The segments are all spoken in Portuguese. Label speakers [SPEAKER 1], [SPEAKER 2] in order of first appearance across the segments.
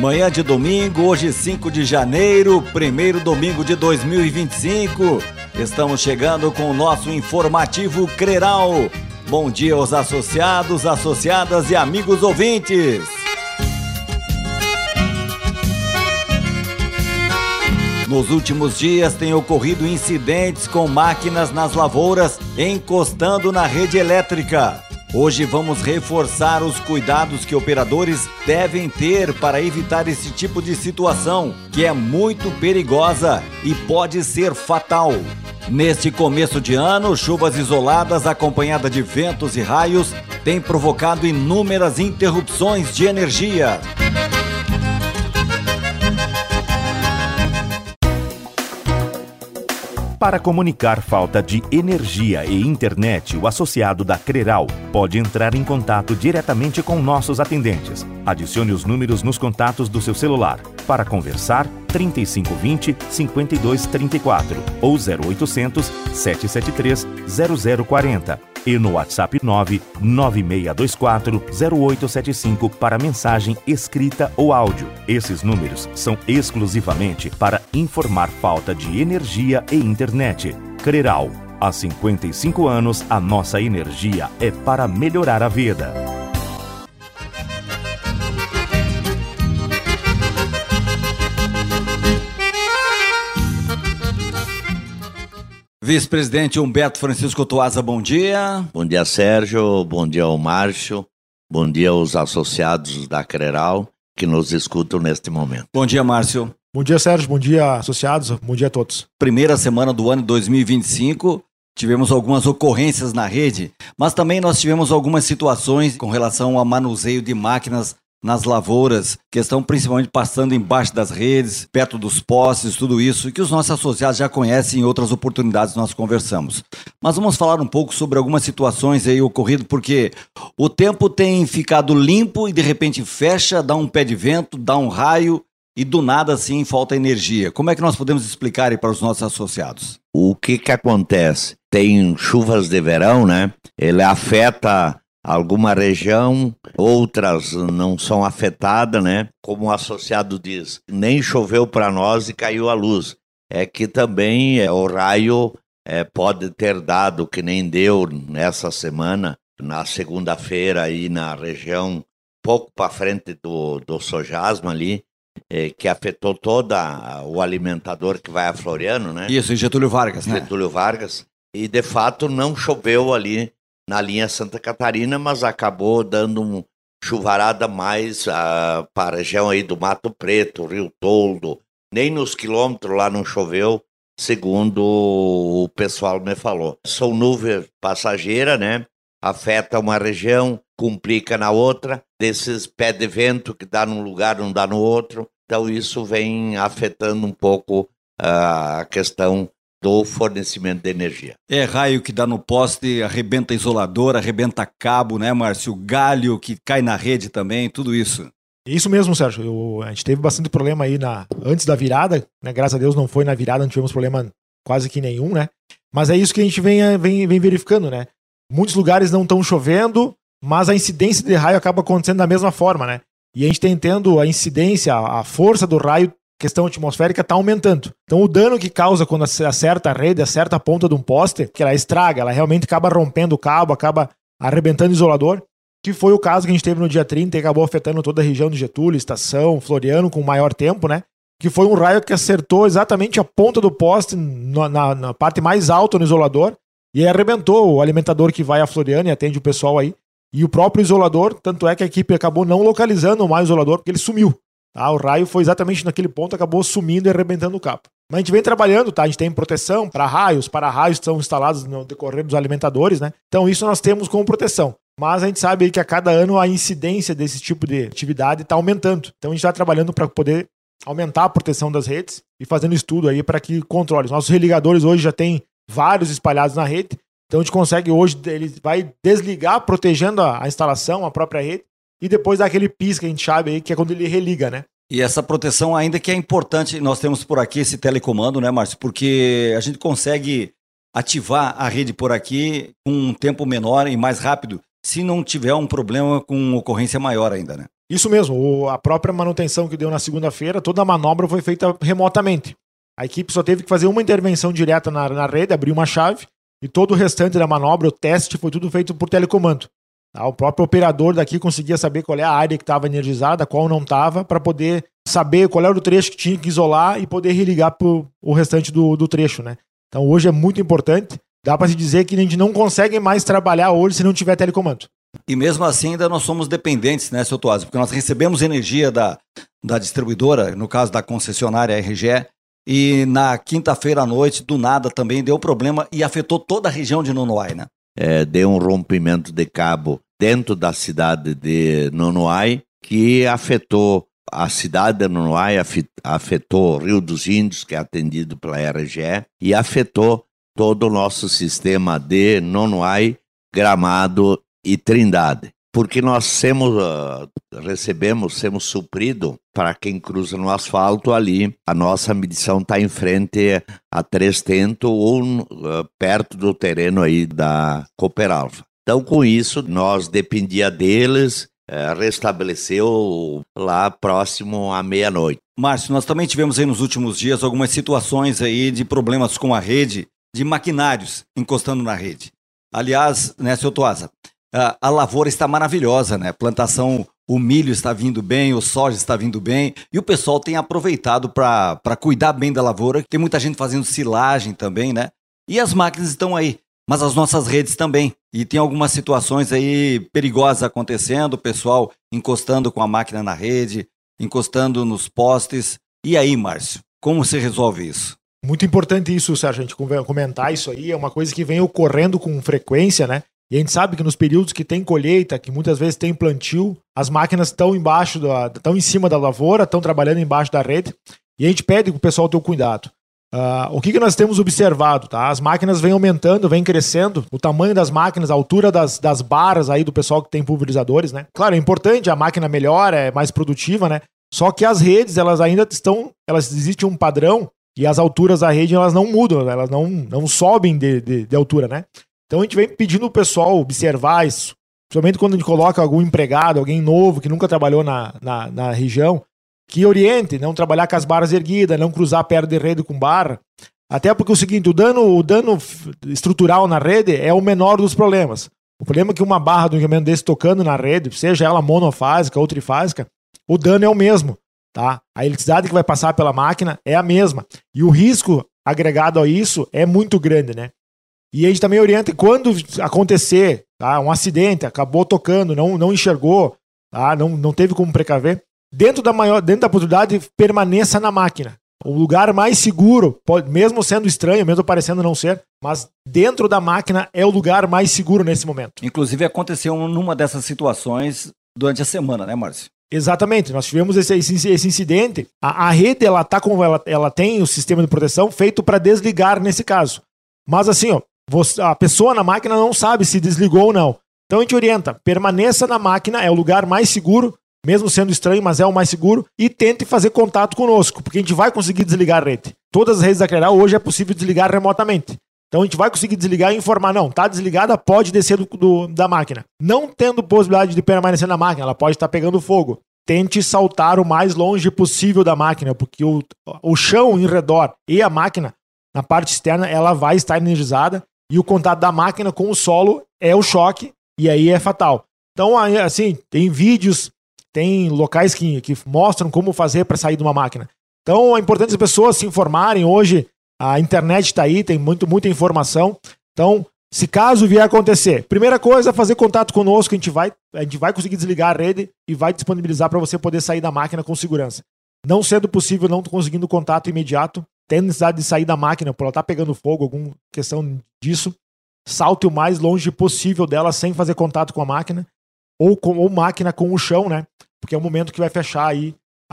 [SPEAKER 1] Manhã de domingo, hoje 5 de janeiro, primeiro domingo de 2025. Estamos chegando com o nosso informativo Creral. Bom dia aos associados, associadas e amigos ouvintes. Nos últimos dias tem ocorrido incidentes com máquinas nas lavouras encostando na rede elétrica. Hoje vamos reforçar os cuidados que operadores devem ter para evitar esse tipo de situação, que é muito perigosa e pode ser fatal. Neste começo de ano, chuvas isoladas acompanhadas de ventos e raios têm provocado inúmeras interrupções de energia.
[SPEAKER 2] Para comunicar falta de energia e internet, o associado da Creral pode entrar em contato diretamente com nossos atendentes. Adicione os números nos contatos do seu celular. Para conversar, 3520-5234 ou 0800 773 0040 e no WhatsApp 99624-0875 para mensagem escrita ou áudio. Esses números são exclusivamente para informar falta de energia e internet. Creral, há 55 anos a nossa energia é para melhorar a vida.
[SPEAKER 1] Vice-presidente Humberto Francisco Toaza, bom dia.
[SPEAKER 3] Bom dia, Sérgio. Bom dia ao Márcio. Bom dia aos associados da Creral que nos escutam neste momento.
[SPEAKER 1] Bom dia, Márcio.
[SPEAKER 4] Bom dia, Sérgio. Bom dia, associados. Bom dia a todos.
[SPEAKER 1] Primeira semana do ano 2025, tivemos algumas ocorrências na rede, mas também nós tivemos algumas situações com relação ao manuseio de máquinas nas lavouras, que estão principalmente passando embaixo das redes, perto dos postes, tudo isso, que os nossos associados já conhecem em outras oportunidades nós conversamos. Mas vamos falar um pouco sobre algumas situações aí ocorridas, porque o tempo tem ficado limpo e de repente fecha, dá um pé de vento, dá um raio e do nada assim falta energia. Como é que nós podemos explicar aí para os nossos associados?
[SPEAKER 3] O que acontece? Tem chuvas de verão, né? Ele afeta alguma região, outras não são afetadas, né? Como o associado diz, nem choveu para nós e caiu a luz. É que também o raio pode ter dado, que nem deu nessa semana, na segunda-feira aí na região, pouco para frente do Sojasma ali, que afetou todo o alimentador que vai a Floriano, né?
[SPEAKER 1] Isso, em Getúlio Vargas, né?
[SPEAKER 3] Getúlio Vargas. E de fato não choveu ali na linha Santa Catarina, mas acabou dando uma chuvarada mais para a região aí do Mato Preto, Rio Toldo. Nem nos quilômetros lá não choveu, segundo o pessoal me falou. São nuvens passageiras, né? Afeta uma região, complica na outra. Desses pés de vento que dá num lugar, não dá no outro. Então isso vem afetando um pouco a questão do fornecimento de energia.
[SPEAKER 1] É raio que dá no poste, arrebenta isolador, arrebenta cabo, né, Márcio? Galho que cai na rede também, tudo isso.
[SPEAKER 4] Isso mesmo, Sérgio. A gente teve bastante problema aí antes da virada, né? Graças a Deus não foi na virada, não tivemos problema quase que nenhum, né? Mas é isso que a gente vem verificando, né? Muitos lugares não estão chovendo, mas a incidência de raio acaba acontecendo da mesma forma, né? E a gente está tendo a incidência, a força do raio, questão atmosférica, está aumentando. Então o dano que causa quando acerta a rede, acerta a ponta de um poste, que ela estraga, ela realmente acaba rompendo o cabo, acaba arrebentando o isolador, que foi o caso que a gente teve no dia 30 e acabou afetando toda a região de Getúlio, Estação, Floriano, com maior tempo, né? Que foi um raio que acertou exatamente a ponta do poste na parte mais alta no isolador e arrebentou o alimentador que vai a Floriano e atende o pessoal aí. E o próprio isolador, tanto é que a equipe acabou não localizando mais o isolador porque ele sumiu. Tá? O raio foi exatamente naquele ponto, acabou sumindo e arrebentando o cabo. Mas a gente vem trabalhando, tá? A gente tem proteção para raios são instalados no decorrer dos alimentadores, né? Então isso nós temos como proteção. Mas a gente sabe aí que a cada ano a incidência desse tipo de atividade está aumentando. Então a gente está trabalhando para poder aumentar a proteção das redes e fazendo estudo aí para que controle. Os nossos religadores hoje já tem vários espalhados na rede. Então a gente consegue hoje, ele vai desligar protegendo a instalação, a própria rede, e depois dá aquele pis que a gente sabe aí, que é quando ele religa, né?
[SPEAKER 1] E essa proteção ainda que é importante, nós temos por aqui esse telecomando, né, Márcio? Porque a gente consegue ativar a rede por aqui com um tempo menor e mais rápido, se não tiver um problema com ocorrência maior ainda, né?
[SPEAKER 4] Isso mesmo, a própria manutenção que deu na segunda-feira, toda a manobra foi feita remotamente. A equipe só teve que fazer uma intervenção direta na rede, abrir uma chave, e todo o restante da manobra, o teste, foi tudo feito por telecomando. O próprio operador daqui conseguia saber qual é a área que estava energizada, qual não estava, para poder saber qual era o trecho que tinha que isolar e poder religar para o restante do trecho, né? Então hoje é muito importante. Dá para se dizer que a gente não consegue mais trabalhar hoje se não tiver telecomando.
[SPEAKER 1] E mesmo assim ainda nós somos dependentes, né, seu Toásio? Porque nós recebemos energia da distribuidora, no caso da concessionária RGE, e na quinta-feira à noite, do nada também deu problema e afetou toda a região de Nonoai, né?
[SPEAKER 3] Deu um rompimento de cabo dentro da cidade de Nonoai, que afetou a cidade de Nonoai, afetou Rio dos Índios, que é atendido pela RGE, e afetou todo o nosso sistema de Nonoai, Gramado e Trindade. Porque nós recebemos suprido para quem cruza no asfalto ali. A nossa medição está em frente a Três Tentos ou perto do terreno aí da Cooperalfa. Então, com isso, nós dependia deles, restabeleceu lá próximo à meia-noite.
[SPEAKER 1] Márcio, nós também tivemos aí nos últimos dias algumas situações aí de problemas com a rede, de maquinários encostando na rede. Aliás, né, seu Toasa, a lavoura está maravilhosa, né? Plantação, o milho está vindo bem, o soja está vindo bem, e o pessoal tem aproveitado para cuidar bem da lavoura. Tem muita gente fazendo silagem também, né? E as máquinas estão aí, mas as nossas redes também. E tem algumas situações aí perigosas acontecendo, o pessoal encostando com a máquina na rede, encostando nos postes. E aí, Márcio, como se resolve isso?
[SPEAKER 4] Muito importante isso, Sérgio, a gente comentar isso aí. É uma coisa que vem ocorrendo com frequência, né? E a gente sabe que nos períodos que tem colheita, que muitas vezes tem plantio, as máquinas estão estão em cima da lavoura, estão trabalhando embaixo da rede, e a gente pede que o pessoal tenha cuidado. O que nós temos observado, tá? As máquinas vêm aumentando, vêm crescendo, o tamanho das máquinas, a altura das barras aí do pessoal que tem pulverizadores, né? Claro, é importante, a máquina melhor, é mais produtiva, né? Só que as redes, elas ainda existe um padrão, e as alturas da rede, elas não mudam, elas não sobem de altura, né? Então a gente vem pedindo o pessoal observar isso, principalmente quando a gente coloca algum empregado, alguém novo que nunca trabalhou na região, que oriente, não trabalhar com as barras erguidas, não cruzar perto de rede com barra. Até porque é o seguinte, o dano estrutural na rede é o menor dos problemas. O problema é que uma barra do equipamento desse tocando na rede, seja ela monofásica ou trifásica, o dano é o mesmo, tá? A eletricidade que vai passar pela máquina é a mesma. E o risco agregado a isso é muito grande, né? E a gente também orienta que quando acontecer, tá, um acidente, acabou tocando, não enxergou, tá, não teve como precaver, dentro da possibilidade, permaneça na máquina. O lugar mais seguro, mesmo sendo estranho, mesmo parecendo não ser, mas dentro da máquina é o lugar mais seguro nesse momento.
[SPEAKER 1] Inclusive aconteceu numa dessas situações durante a semana, né, Márcio?
[SPEAKER 4] Exatamente, nós tivemos esse incidente. A rede ela tem o sistema de proteção feito para desligar nesse caso. Mas assim, ó, a pessoa na máquina não sabe se desligou ou não. Então a gente orienta, permaneça na máquina, é o lugar mais seguro, mesmo sendo estranho, mas é o mais seguro, e tente fazer contato conosco, porque a gente vai conseguir desligar a rede. Todas as redes da Cleral hoje é possível desligar remotamente. Então a gente vai conseguir desligar e informar, não, tá desligada, pode descer da máquina. Não tendo possibilidade de permanecer na máquina, ela pode estar pegando fogo. Tente saltar o mais longe possível da máquina, porque o chão em redor e a máquina, na parte externa, ela vai estar energizada, e o contato da máquina com o solo é o choque, e aí é fatal. Então, assim, tem vídeos, tem locais que mostram como fazer para sair de uma máquina. Então, é importante as pessoas se informarem. Hoje, a internet está aí, tem muita informação. Então, se caso vier acontecer, primeira coisa é fazer contato conosco, a gente vai conseguir desligar a rede e vai disponibilizar para você poder sair da máquina com segurança. Não sendo possível, não conseguindo contato imediato, tendo necessidade de sair da máquina, por ela estar pegando fogo, alguma questão disso, salte o mais longe possível dela sem fazer contato com a máquina, ou máquina com o chão, né? Porque é o momento que vai fechar aí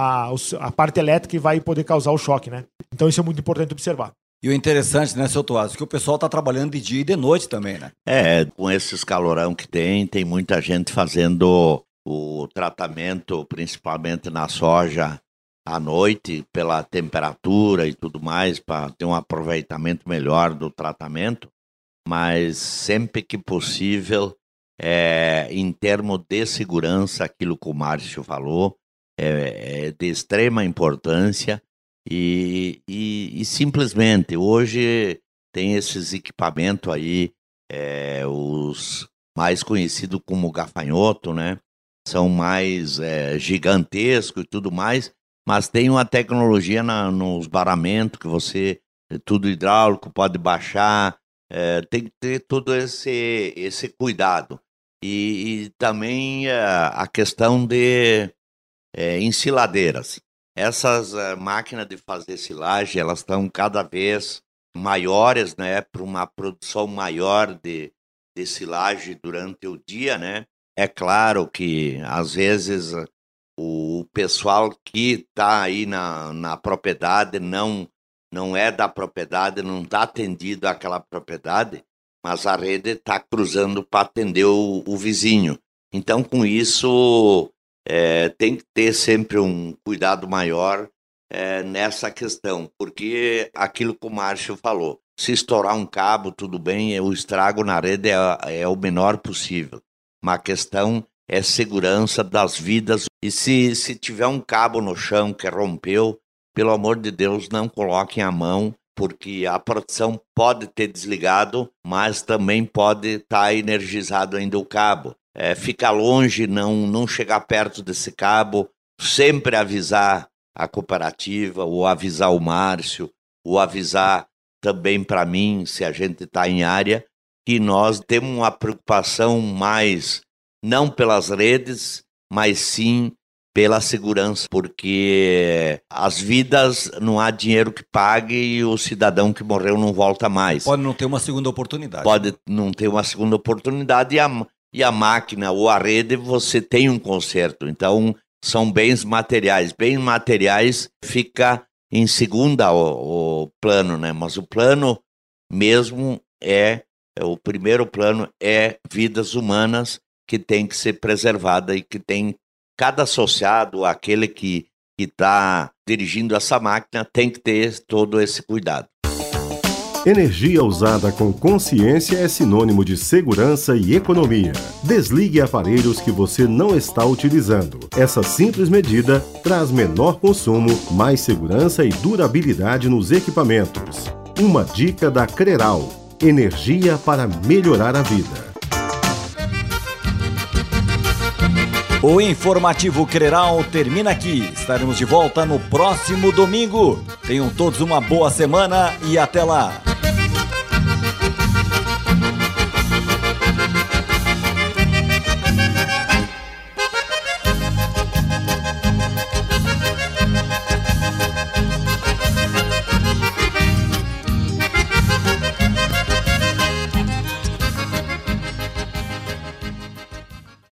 [SPEAKER 4] a parte elétrica e vai poder causar o choque, né? Então isso é muito importante observar.
[SPEAKER 1] E o interessante, né, seu Toásio, que o pessoal está trabalhando de dia e de noite também, né?
[SPEAKER 3] Com esses calorão que tem muita gente fazendo o tratamento, principalmente na soja, à noite, pela temperatura e tudo mais, para ter um aproveitamento melhor do tratamento, mas sempre que possível em termos de segurança, aquilo que o Márcio falou, é de extrema importância e simplesmente hoje tem esses equipamentos aí, os mais conhecidos como gafanhoto, né? São mais gigantescos e tudo mais, mas tem uma tecnologia nos baramentos que você, tudo hidráulico, pode baixar, tem que ter todo esse cuidado. E também a questão de ensiladeiras. Essas máquinas de fazer silagem, elas estão cada vez maiores, né, para uma produção maior de silagem durante o dia, né? É claro que, às vezes, o pessoal que está aí na propriedade não é da propriedade, não está atendido àquela propriedade, mas a rede está cruzando para atender o vizinho. Então, com isso, tem que ter sempre um cuidado maior nessa questão, porque aquilo que o Márcio falou, se estourar um cabo, tudo bem, o estrago na rede é o menor possível. Mas a questão é segurança das vidas. E se tiver um cabo no chão que rompeu, pelo amor de Deus, não coloquem a mão, porque a proteção pode ter desligado, mas também pode estar energizado ainda o cabo. Ficar longe, não chegar perto desse cabo, sempre avisar a cooperativa, ou avisar o Márcio, ou avisar também para mim, se a gente está em área, que nós temos uma preocupação mais, não pelas redes, mas sim pela segurança, porque as vidas não há dinheiro que pague e o cidadão que morreu não volta mais.
[SPEAKER 1] Pode não ter uma segunda oportunidade.
[SPEAKER 3] Pode não ter uma segunda oportunidade e a máquina ou a rede você tem um conserto. Então são bens materiais. Bens materiais fica em segunda o plano, né? Mas o plano mesmo o primeiro plano é vidas humanas que tem que ser preservada e que tem cada associado, aquele que está dirigindo essa máquina, tem que ter todo esse cuidado.
[SPEAKER 2] Energia usada com consciência é sinônimo de segurança e economia. Desligue aparelhos que você não está utilizando. Essa simples medida traz menor consumo, mais segurança e durabilidade nos equipamentos. Uma dica da Creral: energia para melhorar a vida.
[SPEAKER 1] O Informativo Creral termina aqui. Estaremos de volta no próximo domingo. Tenham todos uma boa semana e até lá.